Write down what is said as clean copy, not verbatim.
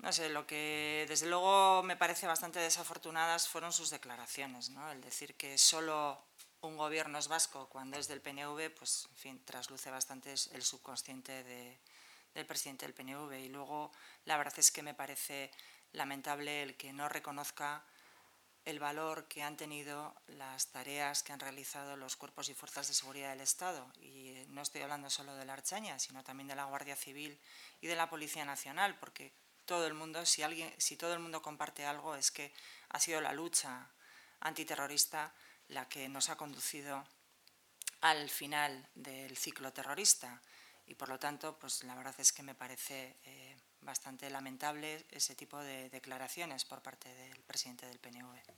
No sé, lo que desde luego me parece bastante desafortunadas fueron sus declaraciones, ¿no? El decir que solo un gobierno es vasco cuando es del PNV, pues, en fin, trasluce bastante el subconsciente del presidente del PNV. Y luego, la verdad es que me parece lamentable el que no reconozca el valor que han tenido las tareas que han realizado los cuerpos y fuerzas de seguridad del Estado. Y no estoy hablando solo de la Ertzaintza, sino también de la Guardia Civil y de la Policía Nacional, porque todo el mundo, si todo el mundo comparte algo, es que ha sido la lucha antiterrorista la que nos ha conducido al final del ciclo terrorista. Y por lo tanto, pues la verdad es que me parece bastante lamentable ese tipo de declaraciones por parte del presidente del PNV.